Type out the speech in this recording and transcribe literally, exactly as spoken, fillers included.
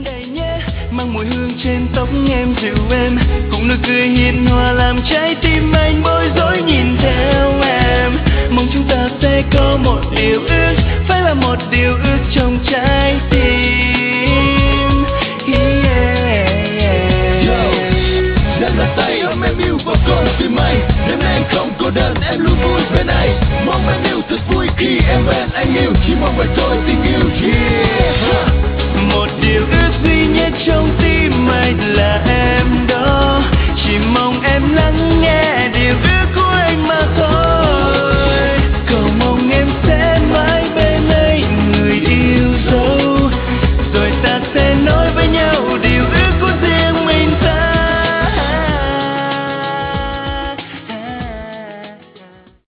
anh đầy nhé, mang mùi hương trên tóc em dịu êm, cùng nụ cười hiền hòa làm trái tim anh bối rối nhìn theo em. Mong chúng ta sẽ có một điều ước, phải là một điều ước trong trái tim. Yeah. Yo, dang là tay ôm em yêu vào con tim anh, đêm nay anh không cô đơn, em luôn vui bên anh. Mong em yêu thật vui khi em bên anh yêu, chỉ mong vậy thôi tình yêu.